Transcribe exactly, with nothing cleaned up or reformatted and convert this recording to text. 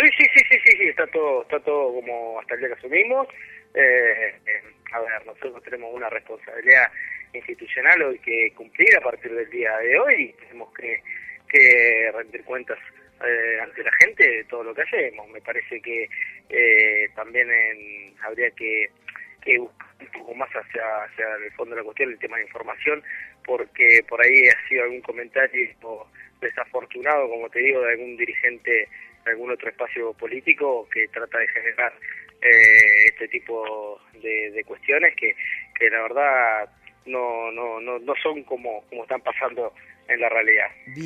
sí, sí, sí, sí, sí, está todo, está todo como hasta el día que asumimos. Eh, eh, a ver, nosotros tenemos una responsabilidad institucional hoy que cumplir a partir del día de hoy y tenemos que, que rendir cuentas eh, ante la gente de todo lo que hacemos. Me parece que eh, también en, habría que, que buscar un poco más hacia, hacia el fondo de la cuestión, el tema de información, porque por ahí ha sido algún comentario desafortunado, como te digo, de algún dirigente de algún otro espacio político que trata de generar eh, este tipo de, de cuestiones que, que la verdad no, no, no, no son como, como están pasando en la realidad.